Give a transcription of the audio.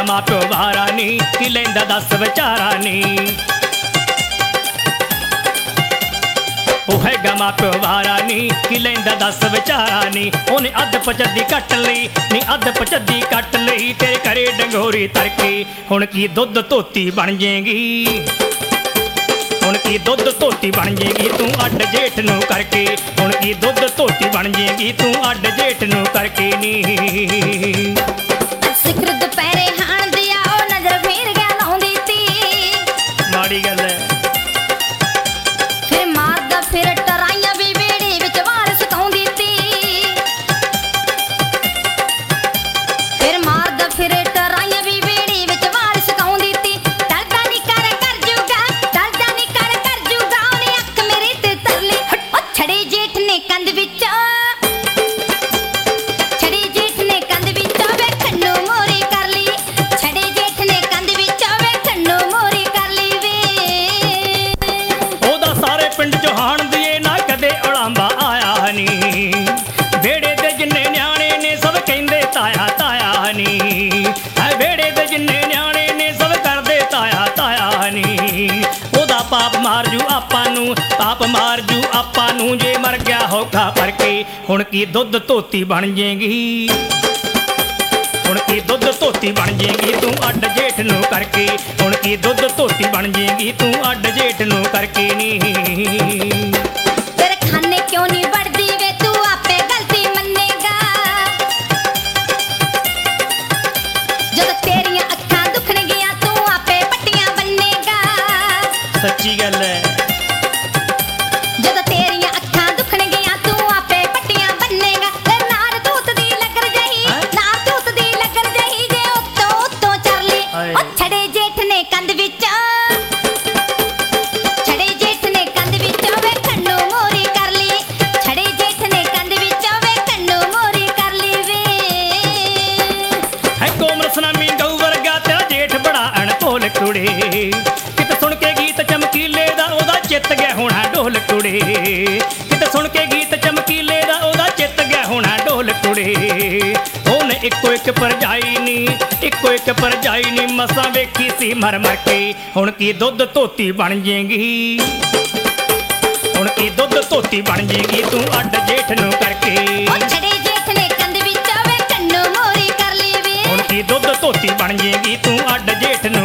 ਮਾਂ ਪਿਓ ਵਾਰਾ ਨੀ ਕੀ ਲੈਂਦਾ ਦੱਸ ਵਿਚਾਰਾ ਨੀ ਉਹ ਹੈਗਾ ਮਾਂ ਪਿਓ ਵਾਰਾ ਨੀ ਕੀ ਲੈਂਦਾ ਦੱਸ ਵਿਚਾਰਾ ਨੀ ਉਹਨੇ ਅੱਧ ਪਚੱਦੀ ਕੱਟ ਲਈ ਨੀ ਅੱਧ ਪਚੱਦੀ ਕੱਟ ਲਈ ਤੇਰੇ ਘਰੇ ਡੰਗੋਰੀ ਤਰਕੇ ਹੁਣ ਕੀ ਦੁੱਧ ਧੋਤੀ ਬਣ ਜੇਗੀ ਹੁਣ ਕੀ ਦੁੱਧ ਧੋਤੀ ਬਣ ਜੇਗੀ ਤੂੰ ਅੱਡ ਜੇਠ ਨੂੰ ਕਰਕੇ ਹੁਣ ਕੀ ਦੁੱਧ ਧੋਤੀ ਬਣ ਜੇਗੀ ਤੂੰ ਅੱਡ ਜੇਠ ਨੂੰ ਕਰਕੇ ਨੀ ਸਿਖਰ ਦੁਪਹਿਰੇ ਹਾਣ ਦਿਆ ਉਹ ਨਜ਼ਰ ਫੇਰ ਗਿਆ ਲਾਉਂਦੀ ਤੀ ਮਾੜੀ ਗੱਲ ਹੈ ਫਿਰ ਮਾਰਦਾ ਫਿਰ ਟਰਾਈਆਂ ਵੀ ਵੇੜੇ ਵਿੱਚ ਵਾਰ ਸੁਕਾਉਂਦੀ ਤੀ ਫਿਰ ਮਾਰਦਾ ਫਿਰ ਟਰਾਈਆਂ ਵੀ ਵੇੜੇ ਵਿੱਚ ਵਾਰ ਸੁਕਾਉਂਦੀ ਤੀ ਡਰਦਾ ਨੀ ਕਰ ਜੂਗਾ ਡਰਦਾ ਨੀ ਕਰ ਜੂਗਾ ਉਹਨੇ ਅੱਖ ਮੇਰੇ ਤੇ ਤਰਲੀ ਉਹ ਛੜੇ ਜੇਠ ਨੇ ਕੰਧ ਵਿੱਚ ਵੇੜੇ ਦੇ ਜਿੰਨੇ ਨਿਆਣੇ ਨੇ ਸਭ ਕਹਿੰਦੇ ਤਾਇਆ ਤਾਇਆ ਨੀ ਵੇੜੇ ਦੇ ਜਿੰਨੇ ਨਿਆਣੇ ਨੇ ਸਭ ਕਰਦੇ ਤਾਇਆ ਤਾਇਆ ਨੀ ਉਹਦਾ ਪਾਪ ਮਾਰ ਜੂ ਆਪਾਂ ਨੂੰ ਪਾਪ ਮਾਰ ਜੂ ਆਪਾਂ ਨੂੰ ਜੇ ਮਰ ਗਿਆ ਹੋਗਾ ਭਰਕੇ ਹੁਣ ਕੀ ਦੁੱਧ ਧੋਤੀ ਬਣ ਜੇਗੀ ਹੁਣ ਕੀ ਦੁੱਧ ਧੋਤੀ ਬਣ ਜੇਗੀ ਤੂੰ ਅੱਡ ਜੇਠ ਨੂੰ ਕਰਕੇ ਹੁਣ ਕੀ ਦੁੱਧ ਧੋਤੀ ਬਣ ਜੇਗੀ ਤੂੰ ਅੱਡ ਜੇਠ ਨੂੰ ਕਰਕੇ ਨੀ ਤੇਰੇ ਖਾਨੇ ਕਿਉਂ ਨਹੀਂ ਵੜਦੀ ਵੇ ਤੂੰ ਆਪੇ ਗਲਤੀ ਮੰਨੇਗਾ ਜਦੋਂ ਤੇਰੀਆਂ ਅੱਖਾਂ ਦੁਖਣਗੀਆਂ ਤੂੰ ਆਪੇ ਪੱਟੀਆਂ ਬੰਨੇਗਾ ਸੱਚੀ ਗੱਲ ਹੈ ਜਦੋਂ ਤੇਰੀਆਂ ਅੱਖਾਂ ਦੁਖਣਗੀਆਂ ਤੂੰ ਆਪੇ ਪੱਟੀਆਂ ਬੰਨੇਗਾ ਤੇ ਨਾਰ ਤੂਤ ਦੀ ਲੱਗਣ ਜਹੀ ਨਾਰ ਤੂਤ ਦੀ ਲੱਗਣ ਜਹੀ ਜੇ ਉੱਤੋਂ ਚਰਲੀ ਉਹ ਛੜੇ ਜੇਠ ਨੇ ਕੰਧ ਵਿੱਚ ਕੁੜੇ ਕਿਤੇ ਸੁਣ ਕੇ ਗੀਤ ਚਮਕੀਲੇ ਦਾ ਉਹਦਾ ਚਿੱਤ ਗਿਆ ਹੋਣਾ ਢੋਲ ਕੁੜੇ ਕਿਤੇ ਸੁਣ ਕੇ ਗੀਤ ਚਮਕੀਲੇ ਦਾ ਉਹਦਾ ਚਿੱਤ ਗਿਆ ਹੋਣਾ ਢੋਲ ਕੁੜੇ ਉਹਨੇ ਇੱਕੋ ਇੱਕ ਪਰਜਾਈ ਨੀ ਮਸਾਂ ਵੇਖੀ ਸੀ ਮਰ ਮਰ ਕੇ ਹੁਣ ਕੀ ਦੁੱਧ ਧੋਤੀ ਬਣ ਜੇਗੀ ਹੁਣ ਕੀ ਦੁੱਧ ਧੋਤੀ ਬਣ ਜੇਗੀ ਤੂੰ ਅੱਡ ਜੇਠ ਨੂੰ ਕਰਕੇ ਛੜੇ ਜੇਠ ਨੇ ਕੰਧ ਵਿੱਚ ਵੇ ਕੰਨੂ ਮੋਰੀ ਕਰ ਲਈ ਵੇ ਹੁਣ ਕੀ ਦੁੱਧ ਧੋਤੀ ਬਣ ਜੇਗੀ ਤੂੰ ਅੱਡ ਜੇਠ ਨੂੰ